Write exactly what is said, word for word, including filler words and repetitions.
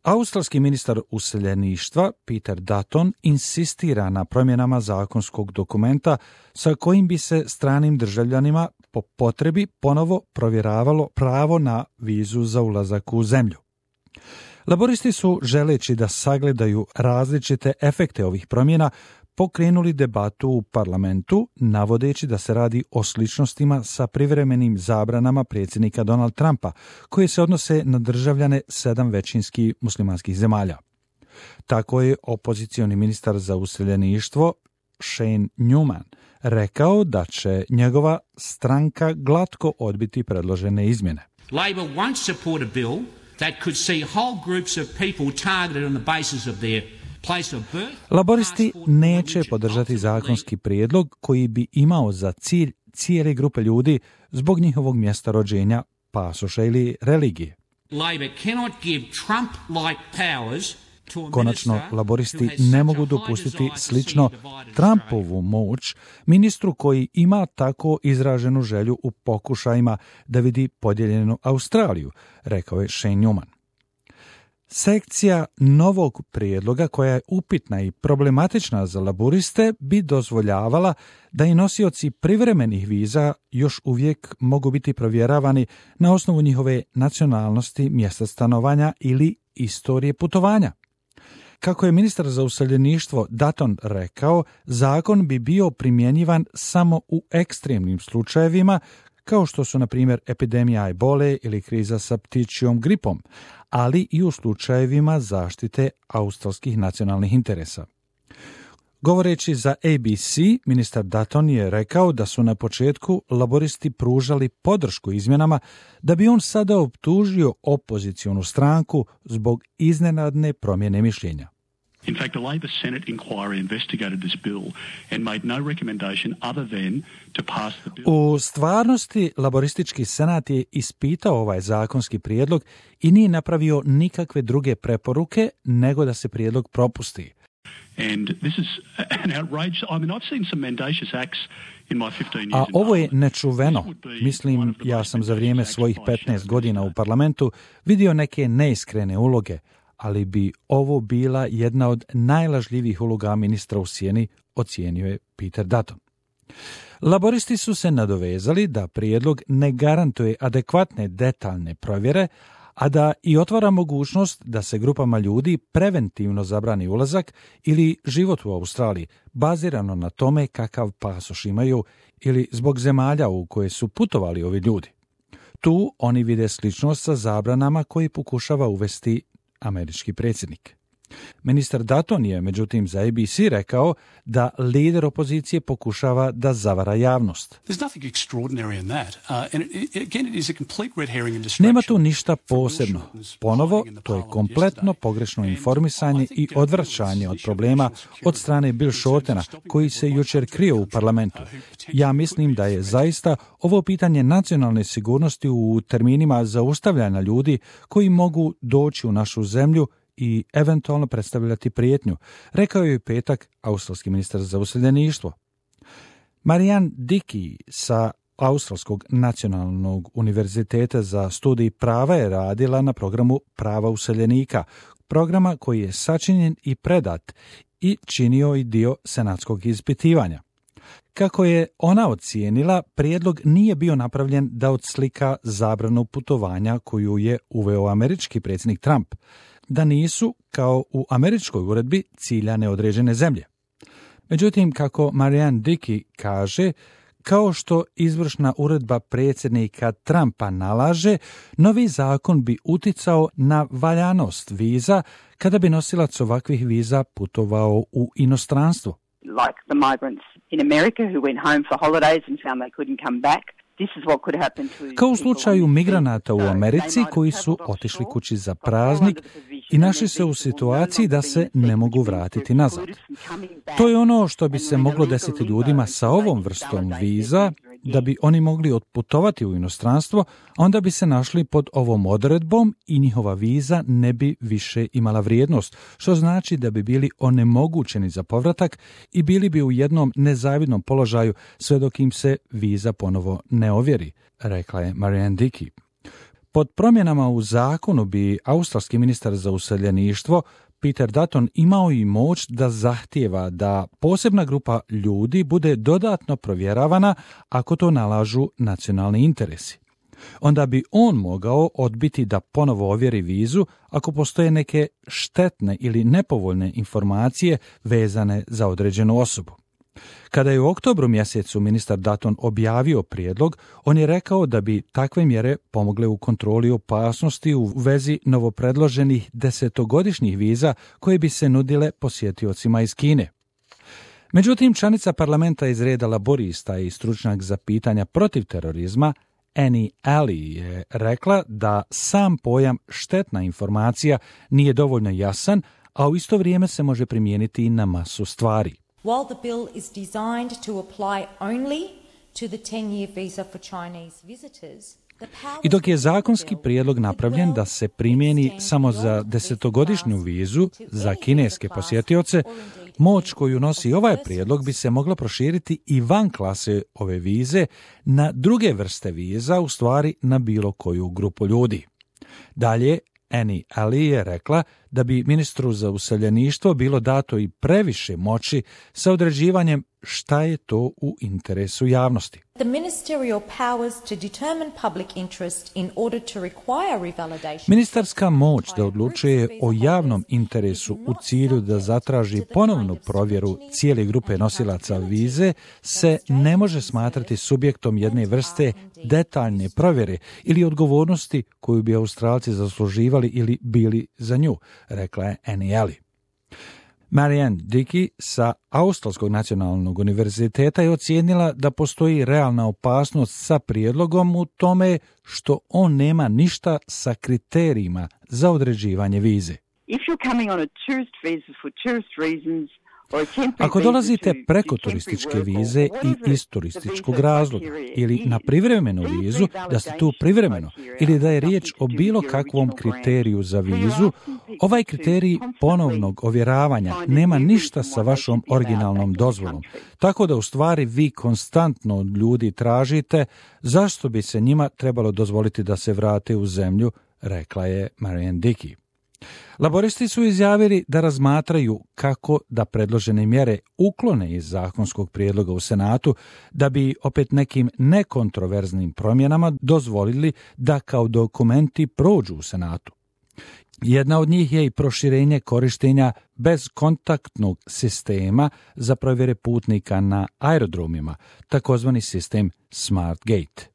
Australski ministar useljeništva Peter Dutton insistira na promjenama zakonskog dokumenta sa kojim bi se stranim državljanima po potrebi ponovo provjeravalo pravo na vizu za ulazak u zemlju. Laboristi su, želeći da sagledaju različite efekte ovih promjena, pokrenuli debatu u parlamentu, navodeći da se radi o sličnostima sa privremenim zabranama predsjednika Donald Trumpa, koje se odnose na državljane sedam većinski muslimanskih zemalja. Tako je opozicioni ministar za useljeništvo Shane Newman rekao da će njegova stranka glatko odbiti predložene izmjene. Labor won't support a bill that could see whole groups of people targeted on the basis of their place of birth. Laboristi neće podržati zakonski prijedlog koji bi imao za cilj cijele grupe ljudi zbog njihovog mjesta rođenja, pasoša ili religije. Labor cannot give Trump-like powers. Konačno, laboristi ne mogu dopustiti slično Trumpovu moć ministru koji ima tako izraženu želju u pokušajima da vidi podijeljenu Australiju, rekao je Shane Newman. Sekcija novog prijedloga koja je upitna i problematična za laboriste bi dozvoljavala da i nosioci privremenih viza još uvijek mogu biti provjeravani na osnovu njihove nacionalnosti, mjesta stanovanja ili istorije putovanja. Kako je ministar za useljeništvo Dutton rekao, zakon bi bio primjenjivan samo u ekstremnim slučajevima, kao što su, na primjer, epidemija ebole ili kriza sa ptičjom gripom, ali i u slučajevima zaštite australskih nacionalnih interesa. Govoreći za A B C, ministar Dutton je rekao da su na početku laboristi pružali podršku izmjenama, da bi on sada optužio opozicionu stranku zbog iznenadne promjene mišljenja. In fact, the Labor Senate inquiry investigated this bill and made no recommendation other than to pass the bill. U stvarnosti, laboristički senat je ispitao ovaj zakonski prijedlog i nije napravio nikakve druge preporuke nego da se prijedlog propusti. And this is an outrage. I mean, I've seen some mendacious acts in my fifteen years. A ovo je nečuveno. Mislim, ja sam za vrijeme svojih petnaest godina u parlamentu vidio neke neiskrene uloge, ali bi ovo bila jedna od najlažljivijih uloga ministra u sjeni, ocijenio je Peter Dutton. Laboristi su se nadovezali da prijedlog ne garantuje adekvatne detaljne provjere, a da i otvara mogućnost da se grupama ljudi preventivno zabrani ulazak ili život u Australiji, bazirano na tome kakav pasoš imaju ili zbog zemalja u koje su putovali ovi ljudi. Tu oni vide sličnost sa zabranama koje pokušava uvesti američki predsjednik. Ministar Dutton je, međutim, za A B C rekao da lider opozicije pokušava da zavara javnost. Nema tu ništa posebno. Ponovo, to je kompletno pogrešno informisanje i odvraćanje od problema od strane Bill Shortena, koji se jučer krio u parlamentu. Ja mislim da je zaista ovo pitanje nacionalne sigurnosti u terminima zaustavljanja ljudi koji mogu doći u našu zemlju i eventualno predstavljati prijetnju, rekao je u petak australski ministar za useljeništvo. Marianne Dickey sa Australskog nacionalnog univerziteta za studij prava je radila na programu prava useljenika, programa koji je sačinjen i predat i činio i dio senatskog ispitivanja. Kako je ona ocijenila, prijedlog nije bio napravljen da odslika zabranu putovanja koju je uveo američki predsjednik Trump, da nisu, kao u američkoj uredbi, ciljane određene zemlje. Međutim, kako Marianne Dickey kaže, kao što izvršna uredba predsjednika Trumpa nalaže, novi zakon bi uticao na valjanost viza kada bi nosilac ovakvih viza putovao u inostranstvo. Like the migrants in America who went home for holidays and found they couldn't come back. Kao u slučaju migranata u Americi koji su otišli kući za praznik i našli se u situaciji da se ne mogu vratiti nazad. To je ono što bi se moglo desiti ljudima sa ovom vrstom viza, da bi oni mogli otputovati u inostranstvo, onda bi se našli pod ovom odredbom i njihova viza ne bi više imala vrijednost, što znači da bi bili onemogućeni za povratak i bili bi u jednom nezavidnom položaju sve dok im se viza ponovo ne ovjeri, rekla je Marianne Dickey. Pod promjenama u zakonu bi australski ministar za useljeništvo Peter Dutton imao i moć da zahtijeva da posebna grupa ljudi bude dodatno provjeravana ako to nalažu nacionalni interesi. Onda bi on mogao odbiti da ponovo ovjeri vizu ako postoje neke štetne ili nepovoljne informacije vezane za određenu osobu. Kada je u oktobru mjesecu ministar Dutton objavio prijedlog, on je rekao da bi takve mjere pomogle u kontroli opasnosti u vezi novopredloženih desetogodišnjih viza koje bi se nudile posjetiocima iz Kine. Međutim, članica parlamenta iz reda laborista i stručnjak za pitanja protiv terorizma Annie Alley je rekla da sam pojam štetna informacija nije dovoljno jasan, a u isto vrijeme se može primijeniti i na masu stvari. While the bill is designed to apply only to the ten-year visa for Chinese visitors, I dok je zakonski prijedlog napravljen da se primijeni samo za desetogodišnju vizu za kineske posjetioce, moć koju nosi ovaj prijedlog bi se mogla proširiti i van klase ove vize na druge vrste viza, u stvari na bilo koju grupu ljudi. Dalje, Annie Alley je rekla da bi ministru za useljeništvo bilo dato i previše moći sa određivanjem šta je to u interesu javnosti. The ministerial powers to determine public interest in order to require revalidation. Ministarska moć da odlučuje o javnom interesu u cilju da zatraži ponovnu provjeru cijele grupe nosilaca vize se ne može smatrati subjektom jedne vrste detaljne provjere ili odgovornosti koju bi Australci zasluživali ili bili za nju, rekla je Annie Alley. Marianne Dickey sa Australskog nacionalnog univerziteta je ocijenila da postoji realna opasnost sa prijedlogom u tome što on nema ništa sa kriterijima za određivanje vize. If you're coming on a tourist visa for tourist reasons, ako dolazite preko turističke vize i iz turističkog razloga ili na privremenu vizu, da ste tu privremeno ili da je riječ o bilo kakvom kriteriju za vizu, ovaj kriterij ponovnog ovjeravanja nema ništa sa vašom originalnom dozvolom. Tako da u stvari vi konstantno od ljudi tražite zašto bi se njima trebalo dozvoliti da se vrate u zemlju, rekla je Marianne Dickey. Laboristi su izjavili da razmatraju kako da predložene mjere uklone iz zakonskog prijedloga u Senatu, da bi opet nekim nekontroverznim promjenama dozvolili da kao dokumenti prođu u Senatu. Jedna od njih je i proširenje korištenja bezkontaktnog sistema za provjere putnika na aerodromima, takozvani sistem Smart Gate.